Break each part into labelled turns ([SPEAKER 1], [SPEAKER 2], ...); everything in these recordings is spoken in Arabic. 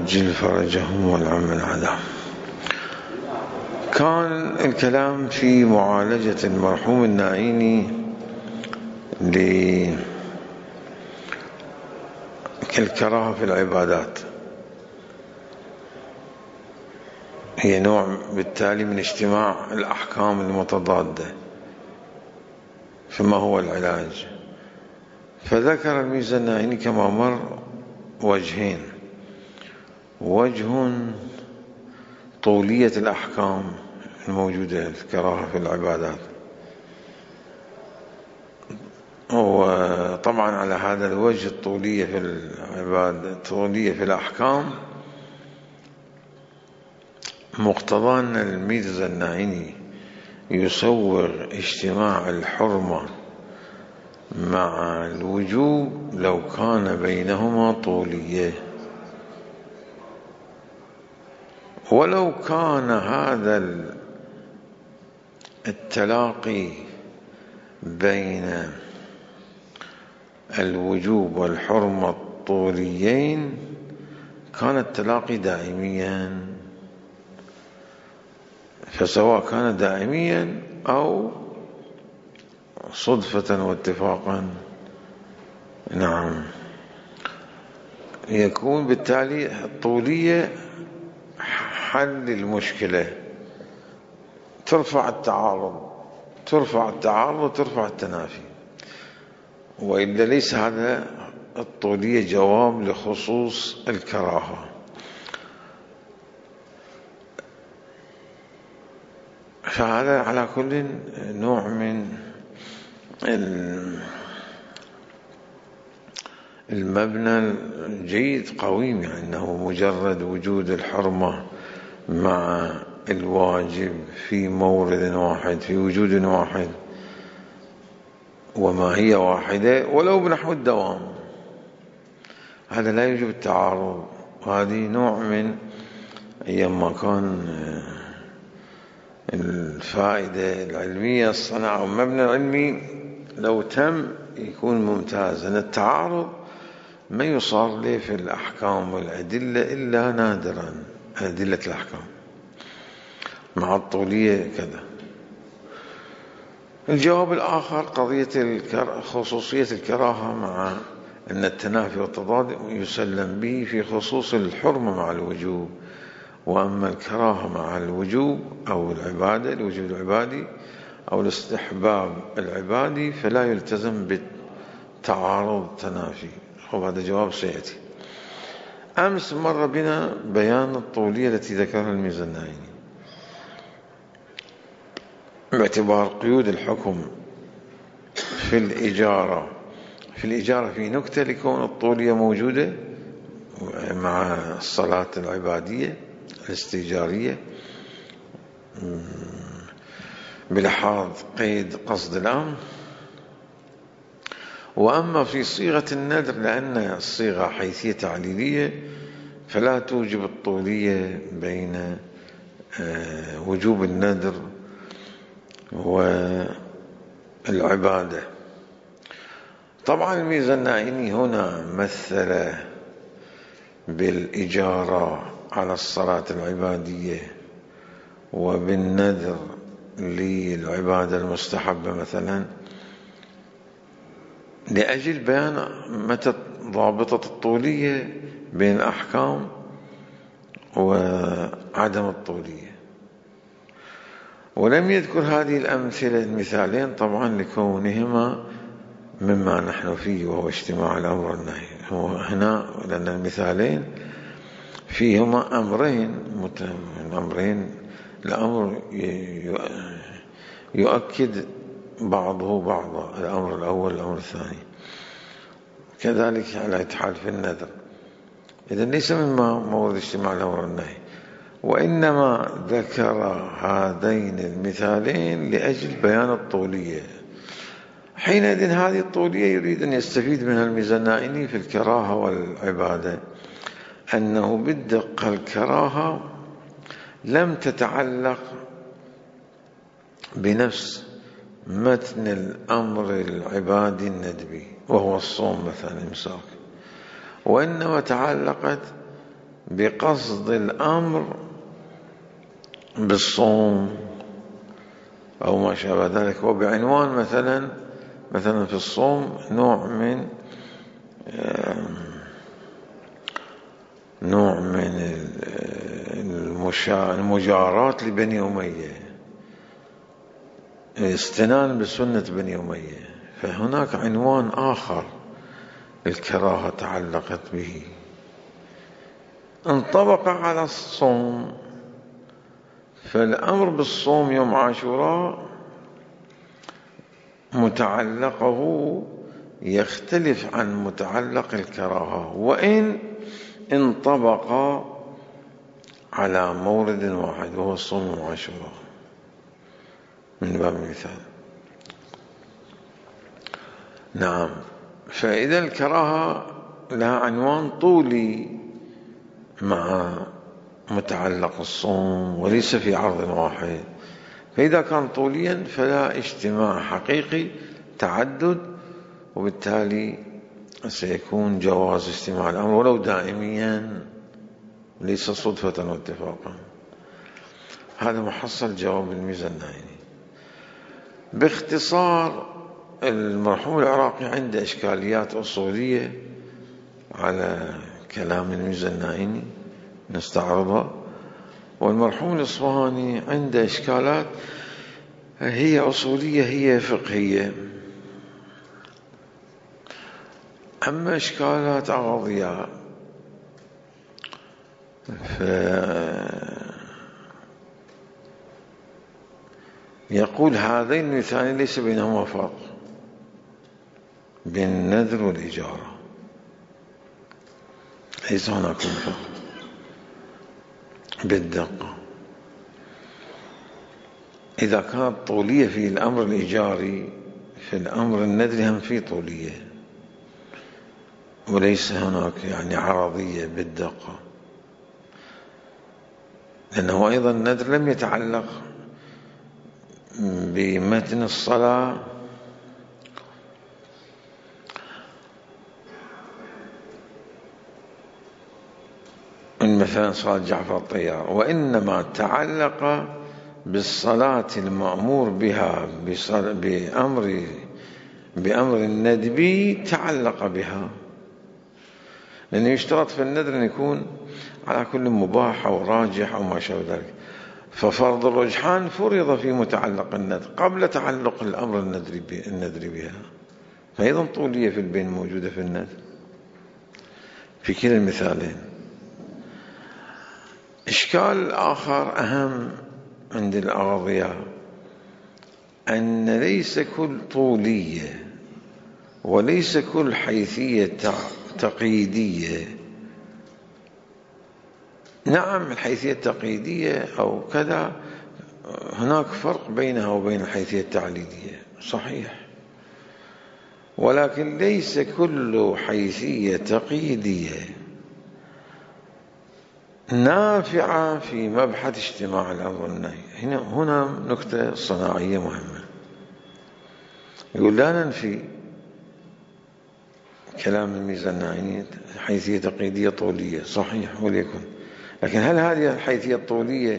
[SPEAKER 1] عجل فرجهم والعم العذاب. كان الكلام في معالجة المرحوم الناعيني للكراهة في العبادات، هي نوع بالتالي من اجتماع الأحكام المتضادة، فما هو العلاج؟ فذكر الميزة الناعيني كما مر وجهين: وجه طولية الأحكام الموجودة الكراهة في العبادات، وطبعا على هذا الوجه الطولية في العبادة، الطولية في الأحكام، مقتضى أن الميزة الناعيني يصور اجتماع الحرمة مع الوجوب لو كان بينهما طولية، ولو كان هذا التلاقي بين الوجوب والحرمة الطوليين كان التلاقي دائميا، فسواء كان دائميا أو صدفة واتفاقا، نعم، يكون بالتالي الطولية حل المشكلة، ترفع التعارض وترفع التنافي، وإلا ليس هذا الطولية جواب لخصوص الكراهة. فهذا على كل نوع من المبنى الجيد قويم، يعني أنه مجرد وجود الحرمة مع الواجب في مورد واحد في وجود واحد وما هي واحدة ولو بنحو الدوام، هذا لا يوجب التعارض. وهذه نوع من أيما كان الفائدة العلمية الصناعة والمبنى العلمي لو تم يكون ممتاز. أن التعارض ما يصار له في الأحكام والأدلة إلا نادرا، أدلة الأحكام مع الطولية كذا. الجواب الآخر قضية خصوصية الكراهة مع أن التنافي والتضاد يسلم به في خصوص الحرمة مع الوجوب، وأما الكراهة مع الوجوب أو العبادة، الوجوب العبادي أو الاستحباب العبادي، فلا يلتزم بالتعارض التنافي. هذا جواب سيأتي. أمس مر بنا بيان الطولية التي ذكرها الميزة الناعيني باعتبار قيود الحكم في الإجارة في نكتة لكون الطولية موجودة مع الصلاة العبادية الاستئجارية بلحاظ قيد قصد الأمر. وأما في صيغة النذر لأن الصيغة حيثية تعليلية فلا توجب الطولية بين وجوب النذر والعبادة. طبعا الميزة الناعيني هنا مثل بالإجارة على الصلاة العبادية وبالنذر للعبادة المستحبة مثلا لأجل بيان متى ضابطة الطولية بين الأحكام وعدم الطولية، ولم يذكر هذه الأمثلة المثالين طبعا لكونهما مما نحن فيه وهو اجتماع الأمر والنهي. هو هنا لأن المثالين فيهما أمرين الأمر يؤكد بعضه بعضا، الأمر الأول الأمر الثاني، كذلك على إتحال في النذر. إذن ليس مما مورد اجتماع الأمر والنهي، وإنما ذكر هذين المثالين لأجل بيان الطولية. حينئذ هذه الطولية يريد أن يستفيد منها الميزة الناعيني في الكراهة والعبادة أنه بالدقة الكراهة لم تتعلق بنفس متن الأمر العبادي الندبي وهو الصوم مثلا إمساك، وإنما تعلقت بقصد الأمر بالصوم أو ما شابه ذلك، وبعنوان مثلا في الصوم نوع من المجاراة لبني أمية، استنان بسنة بني أمية، فهناك عنوان آخر الكراهة تعلقت به، انطبق على الصوم، فالأمر بالصوم يوم عاشوراء متعلقه يختلف عن متعلق الكراهة، وإن انطبق على مورد واحد وهو الصوم يوم عاشوراء من باب المثال. نعم، فإذا الكراهة لها عنوان طولي مع متعلق الصوم وليس في عرض واحد، فإذا كان طوليا فلا اجتماع حقيقي، تعدد، وبالتالي سيكون جواز اجتماع الأمر ولو دائميا ليس صدفة واتفاقا. هذا محصل جواب الميزة النائني. باختصار، المرحوم العراقي عنده إشكاليات أصولية على كلام الميزة النائني نستعرضها، والمرحوم الإصفهاني عنده إشكالات هي أصولية هي فقهية. أما إشكالات أغاضية يقول هذين المثالين ليس بينهما فرق بين النذر والإجارة، ليس هناك فرق بالدقة. إذا كانت طولية في الأمر الإيجاري، في الأمر النذري هم في طولية، وليس هناك عرضية بالدقة، لأنه أيضا النذر لم يتعلق بمتن الصلاة من مثلا صلاة جعفر الطيار، وإنما تعلق بالصلاة المأمور بها بأمر الندبي، تعلق بها، لأنه يشترط في النذر أن يكون على كل مباح أو راجح أو ما شابه ذلك، ففرض الرجحان فرض في متعلق النذر قبل تعلق الأمر النذري بها، فأيضا طولية في البين موجودة في النذر في كلا المثالين. إشكال آخر أهم عند الأغاضية أن ليس كل طولية وليس كل حيثية تقييدية. نعم، الحيثية التقييدية أو كذا هناك فرق بينها وبين الحيثية التعليلية، صحيح، ولكن ليس كل حيثية تقييدية نافعة في مبحث اجتماع الأمر والنهي. هنا نكتة صناعية مهمة. يقول لا ننفي كلام الميزة النائني حيثية تقييدية طولية، صحيح وليكن، لكن هل هذه الحيثية الطولية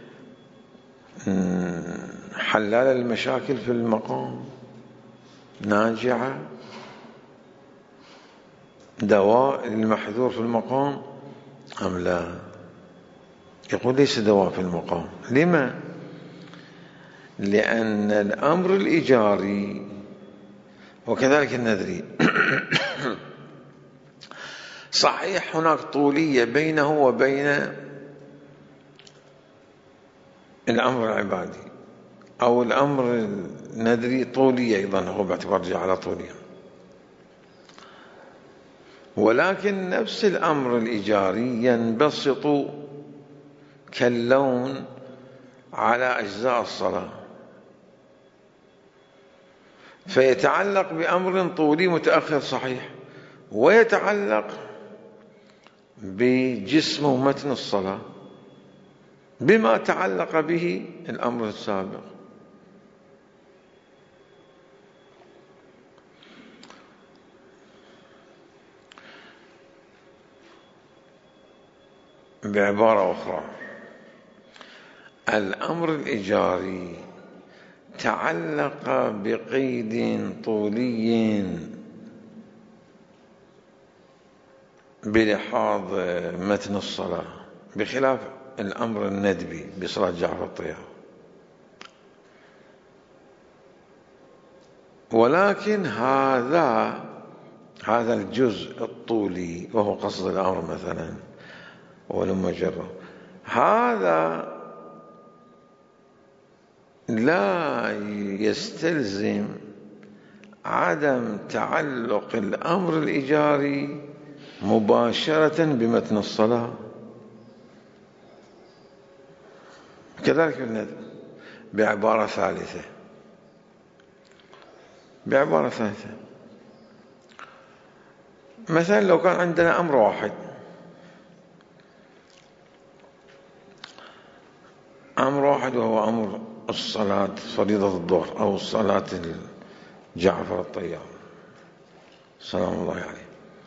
[SPEAKER 1] حلال المشاكل في المقام، ناجعة، دواء للمحذور في المقام أم لا؟ يقول ليس دواء في المقام. لما؟ لأن الأمر الإيجاري وكذلك النذري صحيح هناك طولية بينه وبين الأمر العبادي، أو الأمر النذري طولية أيضا، هو باعتبار جاء على طولية، ولكن نفس الأمر الإيجاري ينبسط كاللون على أجزاء الصلاة، فيتعلق بأمر طولي متأخر صحيح، ويتعلق بجسم ومتن الصلاة بما تعلق به الأمر السابق. بعبارة أخرى، الأمر الإيجاري تعلق بقيد طولي بلحاظ متن الصلاة، بخلاف الأمر الندبي بصلاة جعفر الطيار. ولكن هذا الجزء الطولي وهو قصد الأمر مثلا ولما جره، هذا لا يستلزم عدم تعلق الأمر الإيجاري مباشرة بمتن الصلاة. كذلك الندب بعبارة ثالثة، مثلا لو كان عندنا أمر واحد، وهو أمر الصلاة فريضة الظهر أو صلاة جعفر الطيار سلام الله عليه.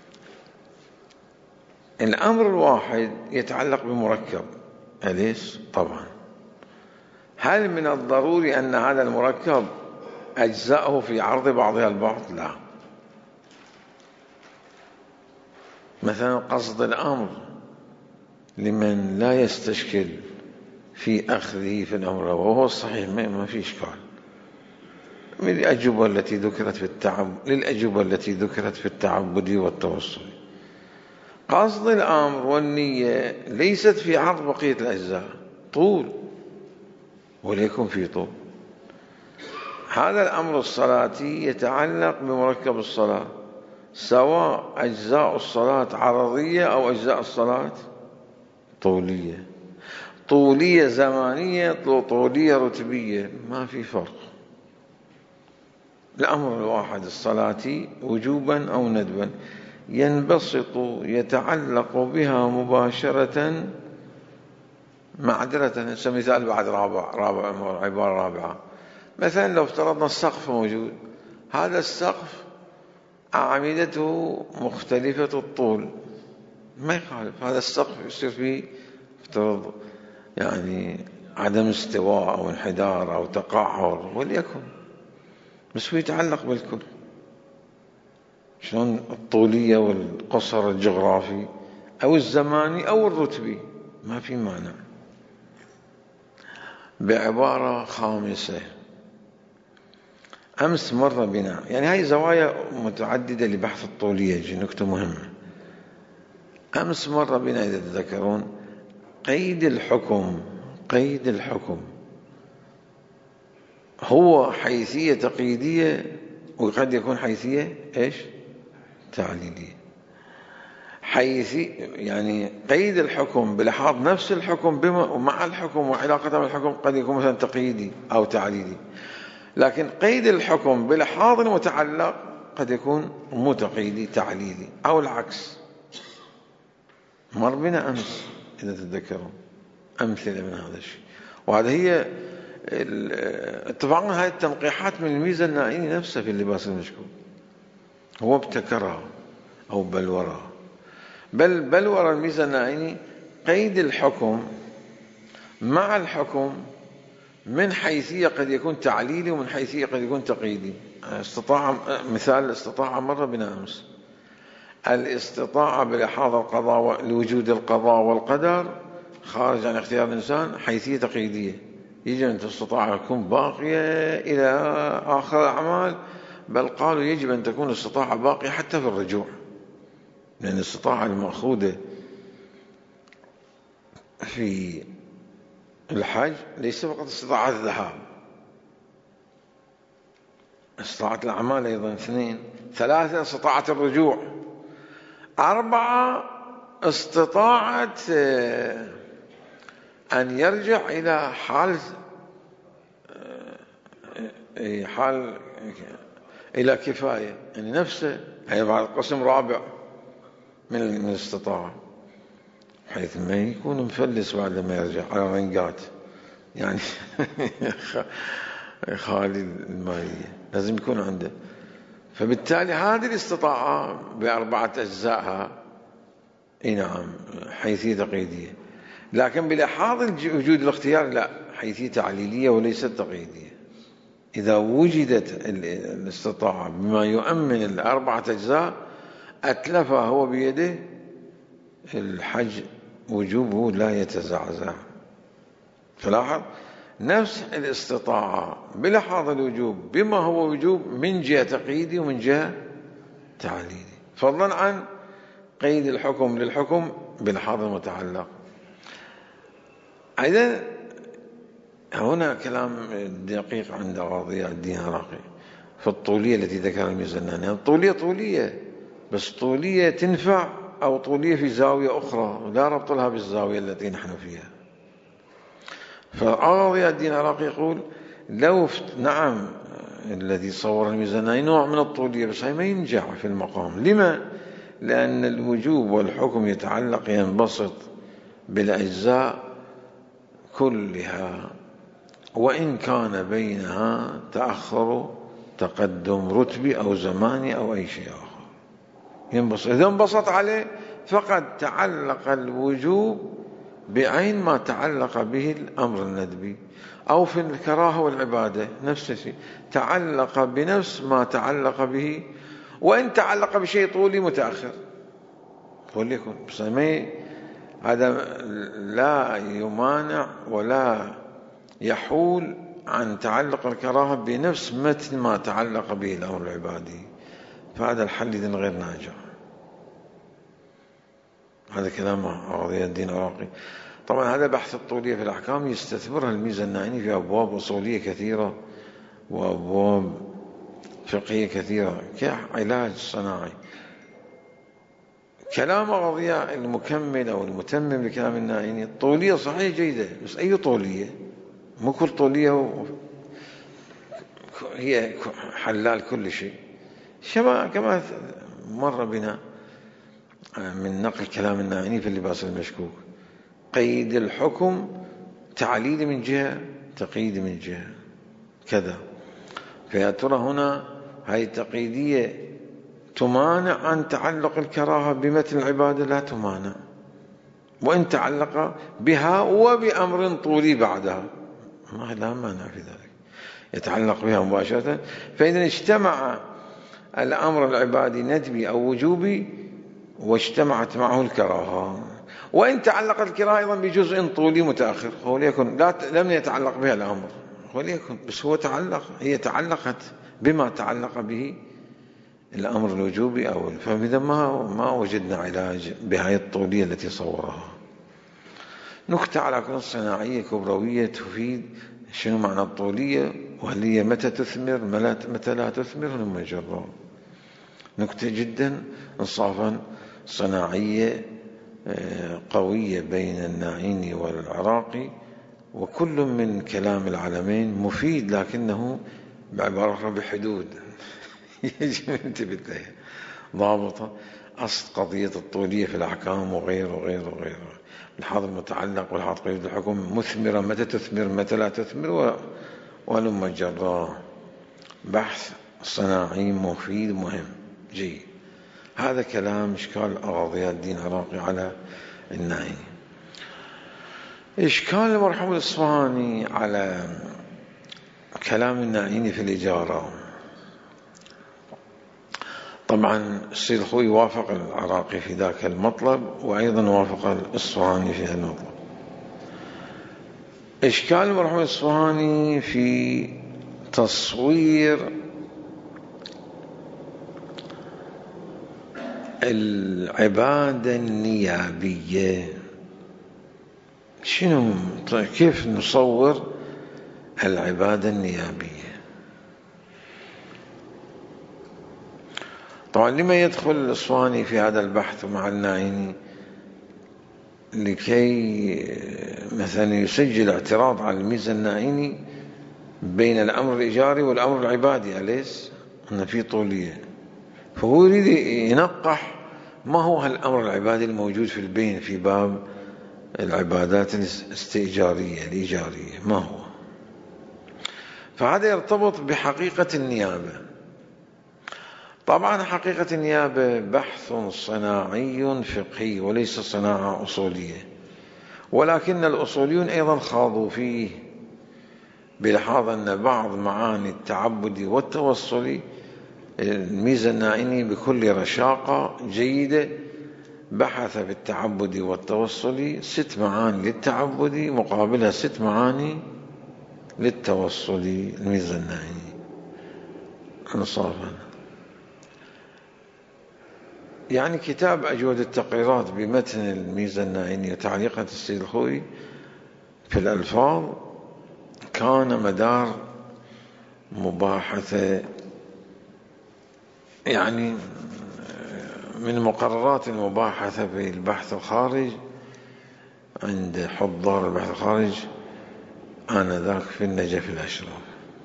[SPEAKER 1] الأمر الواحد يتعلق بمركب، أليس؟ طبعا. هل من الضروري أن هذا المركب أجزاءه في عرض بعضها البعض؟ لا. مثلا قصد الأمر لمن لا يستشكل في أخذه في الأمر، وهو الصحيح ما في إشكال، للأجوبة التي ذكرت في التعبد والتوسل. قصد الأمر والنية ليست في عرض بقية الأجزاء، طول وليكن في طول. هذا الأمر الصلاتي يتعلق بمركب الصلاة، سواء أجزاء الصلاة عرضية أو أجزاء الصلاة طولية زمانية، طولية رتبية، ما في فرق. الأمر الواحد الصلاتي وجوبا أو ندبا ينبسط يتعلق بها مباشرة. معذرة مثال بعد عبارة رابعة، مثلا لو افترضنا السقف موجود، هذا السقف أعمدته مختلفة الطول، ما يخالف، هذا السقف يصير فيه افترض يعني عدم استواء أو انحدار أو تقعر وليكن، بس هو يتعلق بالكل. شلون الطولية والقصر الجغرافي أو الزماني أو الرتبي ما في مانع. بعبارة خامسة، أمس مر بنا، يعني هاي زوايا متعددة لبحث الطولية، نكتة مهمة. أمس مر بنا إذا تذكرون قيد الحكم هو حيثية تقييدية، وقد يكون حيثية تعليلية. يعني قيد الحكم بلحاظ نفس الحكم مع الحكم وعلاقته بالحكم قد يكون مثلا تقييدي أو تعليلي، لكن قيد الحكم بلحاظ المتعلق قد يكون مو تقييدي تعليلي أو العكس. مر بنا أمس إذا تتذكرون أمثلة من هذا الشيء. وهذا هي اتفقنا هاي التنقيحات من الميزة النائية نفسها في اللباس المشكوك، هو ابتكرها أو بلورها. بلور الميزة النائية قيد الحكم مع الحكم من حيثية قد يكون تعليلي ومن حيثية قد يكون تقييدي. مثال الاستطاعة مر بنا أمس. الاستطاعة بلحاظ القضاء لوجود القضاء والقدر خارج عن اختيار الإنسان حيثية تقييدية، يجب أن الاستطاعة تكون باقية إلى آخر الأعمال، بل قالوا يجب أن تكون الاستطاعة باقية حتى في الرجوع، لأن الاستطاعة المأخوذة في الحج ليس فقط استطاعة الذهاب، استطاعة الأعمال أيضا 2، 3 استطاعة الرجوع، 4 استطاعة أن يرجع إلى حال إلى كفاية، يعني نفسه هي بعد قسم رابع من الاستطاعة، حيث ما يكون مفلس بعد ما يرجع على رنقات يعني خالي المالية لازم يكون عنده. فبالتالي هذه الاستطاعة ب4 أجزائها نعم حيثية تقييدية. لكن بلحاظ وجود الاختيار لا، حيثية تعليلية وليست تقييدية. إذا وجدت الاستطاعة بما يؤمن الأربعة أجزاء أتلفها هو بيده، الحج وجوبه لا يتزعزع. فلاحظ نفس الاستطاعة بلحاظ الوجوب بما هو وجوب من جهة تقييدي ومن جهة تعليلي، فضلا عن قيد الحكم للحكم بلحاظ المتعلق. أيضا هنا كلام دقيق عند ضياء الدين العراقي في الطولية التي ذكرها الميزاناني. الطولية طولية، بس طولية تنفع أو طولية في زاوية أخرى لا ربط لها بالزاوية التي نحن فيها. فضياء الدين العراقي يقول لو نعم الذي صور الميزاناني نوع من الطولية، بس هي ما ينجح في المقام. لما؟ لأن الوجوب والحكم يتعلق ينبسط بالأجزاء كلها، وإن كان بينها تأخر تقدم رتبي أو زماني أو أي شيء آخر ينبسط. إذا انبسط عليه فقد تعلق الوجوب بعين ما تعلق به الأمر الندبي، أو في الكراهة والعبادة نفس الشيء تعلق بنفس ما تعلق به، وإن تعلق بشيء طولي متأخر وليكن. بس هذا لا يمانع ولا يحول عن تعلق الكراهة بنفس مثل ما تعلق به الأمر العبادي، فهذا الحل إذن غير ناجع. هذا كلام ضياء الدين العراقي. طبعا هذا بحث الطولية في الأحكام يستثمرها الميزاناني في أبواب أصولية كثيرة وأبواب فقهية كثيرة كعلاج صناعي. كلام ضياء المكمل أو المتمم لكلام النائيني الطولية صحيح جيدة، بس أي طولية؟ مو كل طولية هي حلال كل شيء. كما مر بنا من نقل كلام النائيني في اللباس المشكوك، قيد الحكم تعليل من جهة تقييد من جهة كذا. فيا ترى هنا هاي التقييدية تمانع عن تعلق الكراهة بمثل العبادة؟ لا تمانع، وإن تعلق بها وبأمر طولي بعدها لا مانع في ذلك، يتعلق بها مباشرة. فإذا اجتمع الأمر العبادي ندبي أو وجوبي واجتمعت معه الكراهة، وإن تعلق الكراهة أيضا بجزء طولي متأخر وليكن لم يتعلق بها الأمر وليكن، بس هي تعلقت بما تعلق به الأمر الوجوبي أو فإذا ما وجدنا علاج بهذه الطولية التي صورها. نكتة على كل صناعية كبروية تفيد شنو معنى الطولية، وهل هي متى تثمر متى لا تثمر ثم جرى. نكتة جدا إنصافا صناعية قوية بين النائيني والعراقي، وكل من كلام العالمين مفيد لكنه بعبارة بحدود يجب أن ننتبه لها ضابطة. أصل قضية الطولية في الأحكام وغيره الحاضر المتعلق والحاضر قيد الحكم مثمرة متى تثمر متى لا تثمر ولما جراه. بحث صناعي مفيد مهم جيد. هذا كلام إشكال ضياء الدين العراقي على النائيني. إشكال المرحوم الإصفهاني على كلام النائيني في الإجارة. طبعا السيد الخوي وافق العراقي في ذاك المطلب، وأيضا وافق الإصفهاني في هذا المطلب. إشكال المرحوم الإصفهاني في تصوير العبادة النيابية. كيف نصور العبادة النيابية؟ طبعا لما يدخل الإصفهاني في هذا البحث مع النائيني؟ لكي مثلا يسجل اعتراض على الميزة النائيني بين الأمر الإيجاري والأمر العبادي، أليس أن في طولية؟ فهو يريد ينقح ما هو الأمر العبادي الموجود في البين في باب العبادات الاستئجارية الإيجارية ما هو. فهذا يرتبط بحقيقة النيابة. طبعا حقيقة النيابة بحث صناعي فقهي وليس صناعة أصولية، ولكن الأصوليون أيضا خاضوا فيه، بلحاظ أن بعض معاني التعبد والتوصل الميزانائني بكل رشاقة جيدة بحث في التعبد والتوصل 6 معاني للتعبد مقابلها 6 معاني للتوصل الميزانائني انصافا. يعني كتاب أجود التقريرات بمتن الميزانائني وتعليقة السيد الخوئي في الألفاظ كان مدار مباحثة، يعني من مقررات المباحثة في البحث الخارج عند حضار البحث الخارج آنذاك في النجف الأشراف.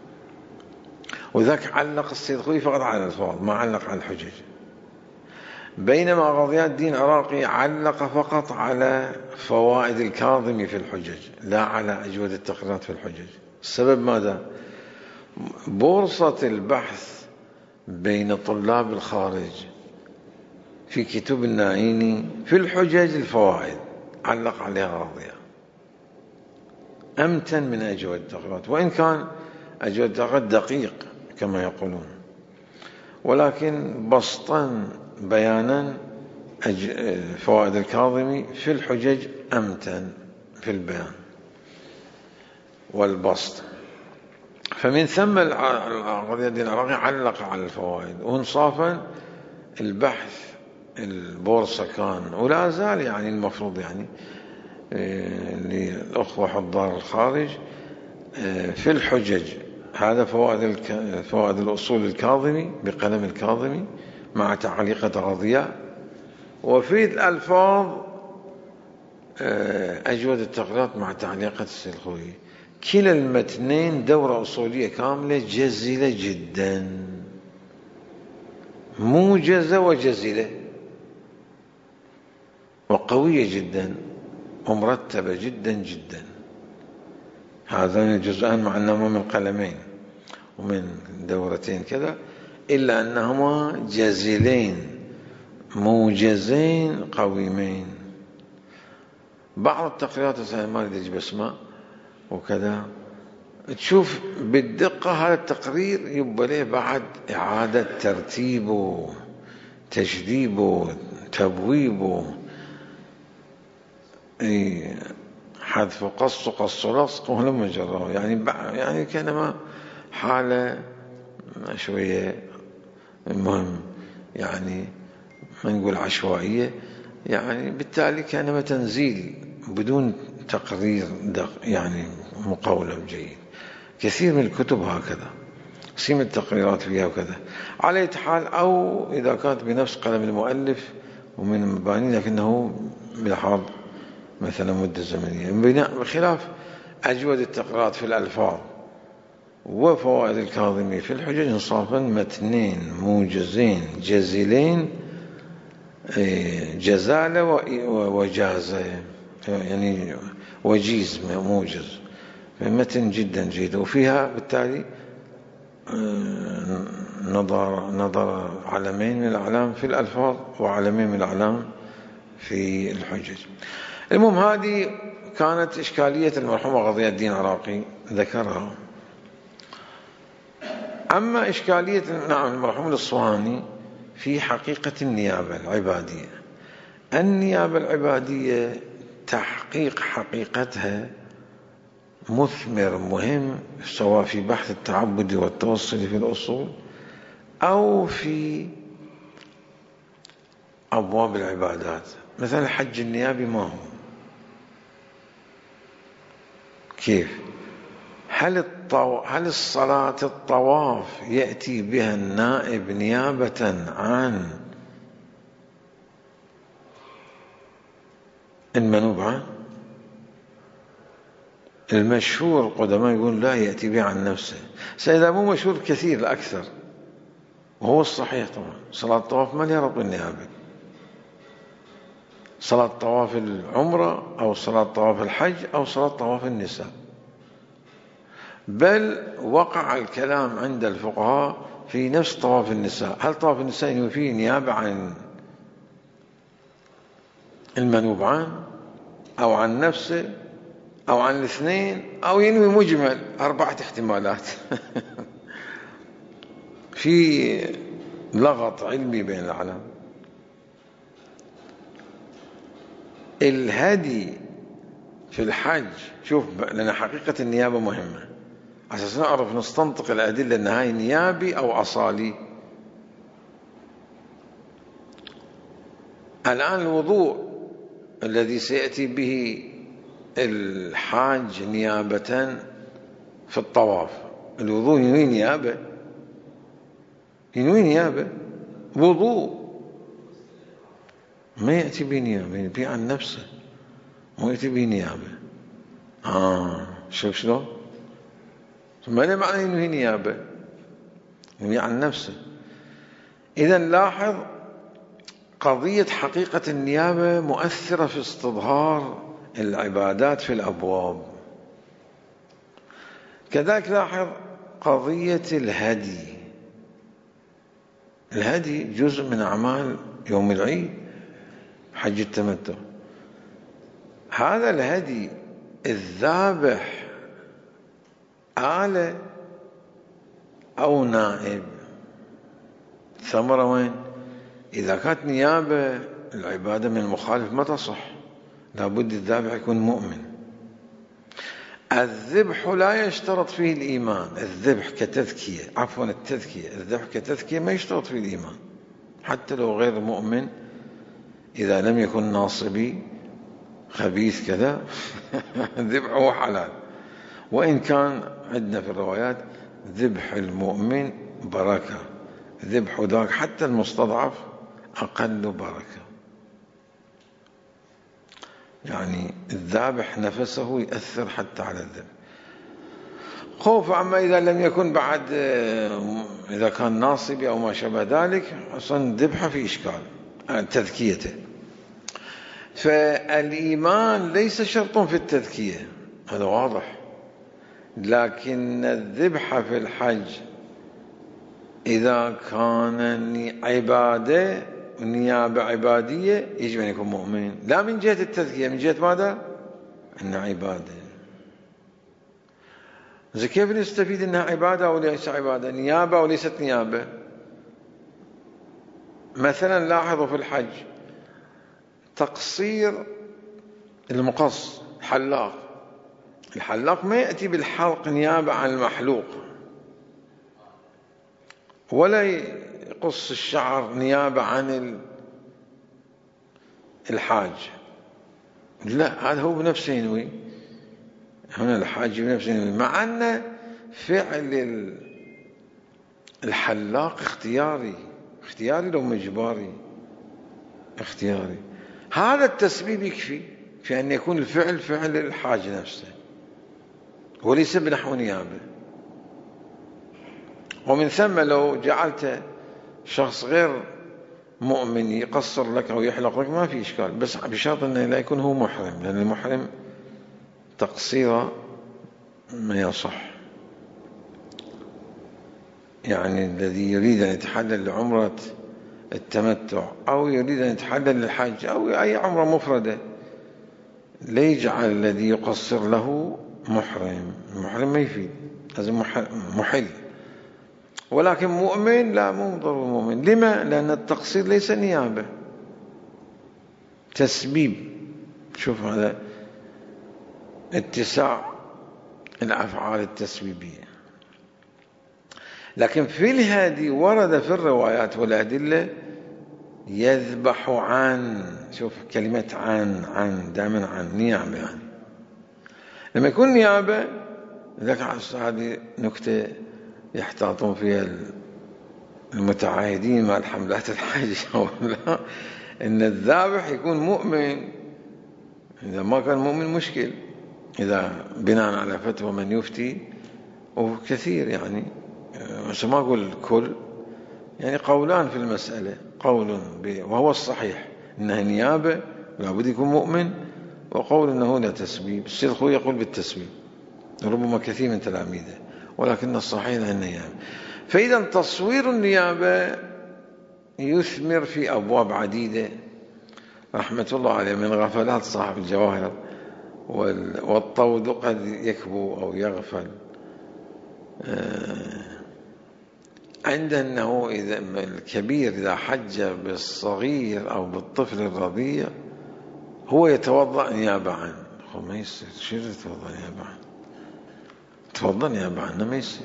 [SPEAKER 1] وذاك علق السيد الخوئي فقط على الألفاظ، ما علق على الحجج، بينما غضيات الدين العراقي علق فقط على فوائد الكاظمي في الحجج لا على أجود التقريرات في الحجج. السبب ماذا؟ بورصة البحث بين طلاب الخارج في كتب النائيني في الحجج الفوائد علق عليها غاضية أمتن من أجود التقريرات، وإن كان أجود التقريرات دقيق كما يقولون، ولكن بسطا بيانا فوائد الكاظمي في الحجج أمتن في البيان والبسط. فمن ثم غضية الدين العراقي علق على الفوائد. وانصافا البحث البورصة كان ولا زال يعني المفروض يعني للأخوة حضار الخارج في الحجج هذا فوائد الأصول الكاظمي بقلم الكاظمي مع تعليقة غضياء، وفي الألفاظ أجود التقريرات مع تعليقة السيد الخوئي. كلا المتنين دورة أصولية كاملة جزلة جدا، موجزة وجزلة وقوية جدا ومرتبة جدا جدا. هذان الجزءان مع أنهما من قلمين ومن دورتين كذا، إلا أنهما جزلين موجزين قويمين. بعض التقريرات ما أريد أجيب اسماء وكذا تشوف بالدقة هذا التقرير يبقى له بعد إعادة ترتيبه تجديبه تبويبه، حذف قص لصق ولما جراه، يعني كانما حالة شوية مهم، يعني ما نقول عشوائية، يعني بالتالي كانما تنزيل بدون تقرير يعني مقولب جيد. كثير من الكتب هكذا قسم التقريرات فيها وكذا على أي حال، أو إذا كانت بنفس قلم المؤلف ومن المباني لكنه بلحاظ مثلا مدة زمنية، بخلاف أجود التقريرات في الألفاظ وفوائد الكاظمي في الحجج انصافا متنين موجزين جزيلين، جزالة وجازة يعني وجيز موجز، متن جدا جيد، وفيها بالتالي نظر علمين من الأعلام في الألفاظ وعلمين من الأعلام في الحجج. المهم هذه كانت إشكالية المرحوم غضية الدين العراقي ذكرها. أما إشكالية المرحوم الأصفهاني في حقيقة النيابة العبادية، النيابة العبادية تحقيق حقيقتها مثمر مهم، سواء في بحث التعبد والتوصل في الأصول أو في أبواب العبادات. مثلا الحج النيابي ما هو؟ كيف؟ هل الصلاة الطواف يأتي بها النائب نيابة عن المنوب عنه؟ المشهور القدماء يقول لا، يأتي بها عن نفسه. سيدا مو مشهور كثير الأكثر، وهو الصحيح طبعا صلاة الطواف ما لها ربط بالنيابة. صلاة طواف العمرة أو صلاة طواف الحج أو صلاة طواف النساء، بل وقع الكلام عند الفقهاء في نفس طواف النساء. هل طواف النساء فيه نيابة عن المنوب عنه أو عن نفسه أو عن الاثنين، أو ينوي مجمل 4 احتمالات. في لغط علمي بين العلماء. الهدي في الحج، شوف، لأن حقيقة النيابة مهمة عشان نعرف نستنطق الأدلة أن هاي نيابي أو أصالي. الآن الوضوء الذي سيأتي به الحاج نيابة في الطواف، الوضوء ينوي نيابة، ينوي نيابة. وضوء ما يأتي بنيابة، يأتي عن نفسه، ما يأتي بنيابة. شوف شلون؟ ما معنى ينوي نيابة؟ ينوي عن نفسه. إذا لاحظ قضية حقيقة النيابة مؤثرة في استظهار العبادات في الأبواب. كذلك لاحظ قضية الهدي. الهدي جزء من أعمال يوم العيد، حج التمتع. هذا الهدي الذابح آلة أو نائب، ثمرة وين؟ إذا كانت نيابة العبادة من المخالف ما تصح، لابد الذابح يكون مؤمن. الذبح لا يشترط فيه الإيمان، الذبح كتذكية، عفوا التذكية، الذبح كتذكية ما يشترط فيه الإيمان، حتى لو غير مؤمن، إذا لم يكن ناصبي خبيث كذا ذبحه حلال. وإن كان عندنا في الروايات ذبح المؤمن بركة، ذبح ذاك حتى المستضعف أقل بركة. يعني الذابح نفسه يأثر حتى على الذبح. خوف عما إذا لم يكن بعد، إذا كان ناصبي أو ما شابه ذلك، أصلا ذبحه في إشكال تذكيته. فالإيمان ليس شرط في التذكية، هذا واضح. لكن الذبح في الحج إذا كان عبادة، نيابة عبادية، يجب أن يكون مؤمن، لا من جهة التذكية، من جهة ماذا؟ أنها عبادة. زي كيف نستفيد أنها عبادة أو ليس عبادة، نيابة أو ليست نيابة؟ مثلا لاحظوا في الحج تقصير المقص، الحلاق. الحلاق ما يأتي بالحلق نيابة عن المحلوق، ولا يقص الشعر نيابة عن الحاج، لا، هذا هو بنفسه ينوي. هنا الحاج بنفسه ينوي، مع أن فعل الحلاق اختياري لو مجباري اختياري. هذا التسبيب يكفي في أن يكون الفعل فعل الحاج نفسه وليس بنحو نيابه. ومن ثم لو جعلت شخص غير مؤمن يقصر لك أو يحلق لك ما في إشكال، بس بشرط أنه لا يكون هو محرم، لأن المحرم تقصيره ما يصح. يعني الذي يريد أن يتحلل لعمرة التمتع أو يريد أن يتحلل للحج أو أي عمرة مفردة، لا يجعل الذي يقصر له محرم. المحرم ما يفيد، لازم محل. ولكن مؤمن لا، مو ضروري مؤمن. لما؟ لأن التقصير ليس نيابة، تسبيب. شوف هذا اتساع الأفعال التسبيبية. لكن في الهادي ورد في الروايات والأدلة يذبح عن، شوف كلمة عن دائما عن، نيابة. يعني لما يكون نيابة، ذاك هذه نكتة يحتاطون فيها المتعاهدين مع الحملات الحج إن الذابح يكون مؤمن. إذا ما كان مؤمن مشكل، إذا بناء على فتوى من يفتي، وكثير يعني، بس ما أقول الكل، يعني قولان في المسألة، قول وهو الصحيح إنها نيابة لابد يكون مؤمن، وقول إنه لا تسبيب. السيد خوي يقول بالتسبيب، ربما كثير من تلاميذه، ولكن الصحيح أنها نيابة. فإذا تصوير النيابة يثمر في أبواب عديدة، رحمة الله عليه، من غفلات صاحب الجواهر والطود قد يكبو أو يغفل. عند أنه إذا الكبير إذا حج بالصغير أو بالطفل الرضيع هو يتوضأ نيابة عنه. ما يصير شو يتوضأ نيابة عنه؟ توضأ نيابة عنه ما يصير.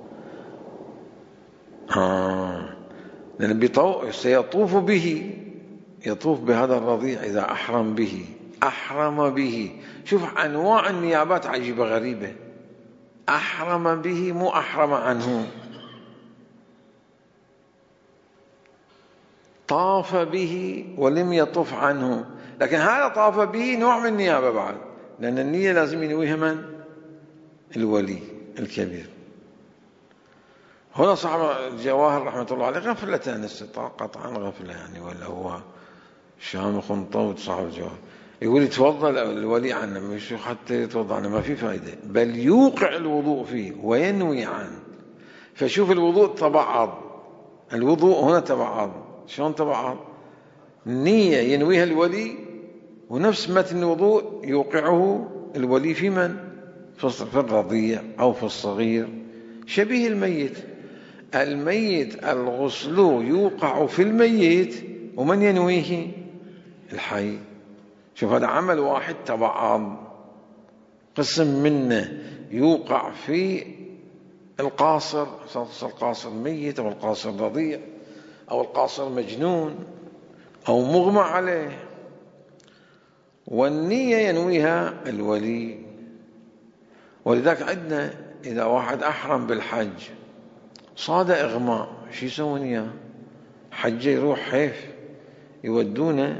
[SPEAKER 1] لأن سيطوف به، يطوف بهذا الرضيع إذا أحرم به. شوف أنواع النيابات عجيبة غريبة. أحرم به مو أحرم عنه. طاف به ولم يطف عنه، لكن هذا طاف به نوع من النيابة بعد، لأن النية لازم ينويها من؟ الولي الكبير. هنا صاحب الجواهر رحمة الله عليه غفلتان، قطعا غفلة يعني، ولا هو شامخ طود صاحب الجواهر يقول يتوضأ الولي عنه، مش حتى يتوضأ عنه ما في فائدة، بل يوقع الوضوء فيه وينوي عنه. فشوف الوضوء تبعض، الوضوء هنا تبعض. شلون تبعض؟ النية ينويها الولي، ونفس متن الوضوء يوقعه الولي في من؟ في الرضيع أو في الصغير. شبيه الميت الغسل يوقع في الميت، ومن ينويه؟ الحي. شوف هذا عمل واحد تبعض، قسم منه يوقع في القاصر، القاصر ميت أو القاصر رضيع أو القاصر مجنون أو مغمى عليه، والنية ينويها الولي. ولذلك عندنا إذا واحد أحرم بالحج صاد إغماء، شو يسوون إياه؟ حجه يروح حيف يودونه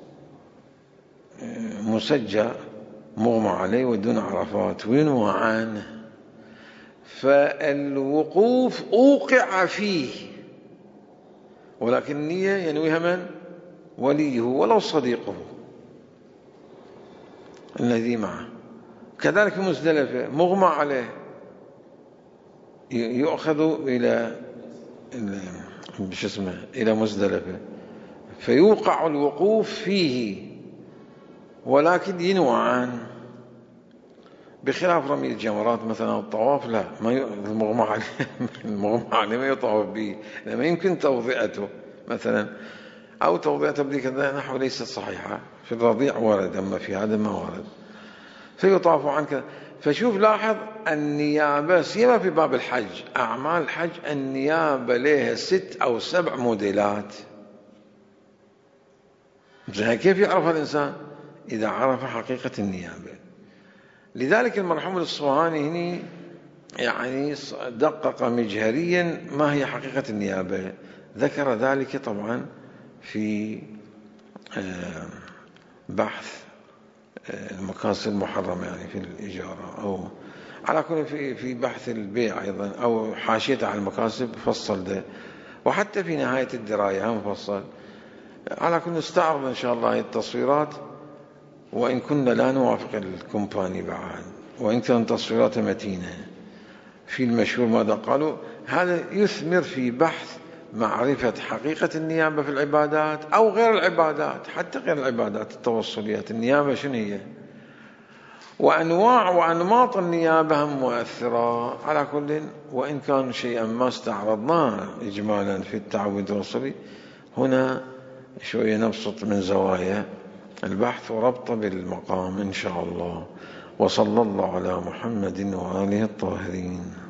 [SPEAKER 1] مسجى مغمى عليه، يودونه عرفات وينوى عنه. فالوقوف أوقع فيه، ولكن النية ينويها من؟ وليه ولو صديقه الذي معه. كذلك مزدلفة مغمى عليه يؤخذ إلى مزدلفة، فيوقع الوقوف فيه ولكن ينوى عنه، بخلاف رمي الجمرات مثلا الطواف لا، ما المغمى عليه ما يطاف به، لما يمكن توضئته مثلا أو توضئته بذيك نحو ليست صحيحة. في الرضيع ورد، أما في هذا ما ورد، فيطاف عنك. فشوف لاحظ النيابة سيما في باب الحج، أعمال الحج النيابة لها 6 أو 7 موديلات. كيف يعرف الإنسان؟ إذا عرف حقيقة النيابة. لذلك المرحوم الأصفهاني هنا يعني دقق مجهريا ما هي حقيقة النيابة، ذكر ذلك طبعا في بحث المكاسب المحرمة يعني في الإجارة، أو على كل في بحث البيع أيضا، أو حاشية على المكاسب فصل ده، وحتى في نهاية الدراية مفصل. على كل نستعرض إن شاء الله التصويرات، وإن كنا لا نوافق الكومباني بعد، وإن كانت تصويرات متينة. في المشهور ماذا قالوا؟ هذا يثمر في بحث معرفة حقيقة النيابة في العبادات أو غير العبادات، حتى غير العبادات التوصليات، النيابة شنو هي، وأنواع وأنماط النيابة هم مؤثرة. على كل، وإن كان شيئا ما استعرضناه إجمالا في التعويض الوصلي، هنا شوية نبسط من زوايا البحث وربطه بالمقام إن شاء الله. وصلى الله على محمد وآله الطاهرين.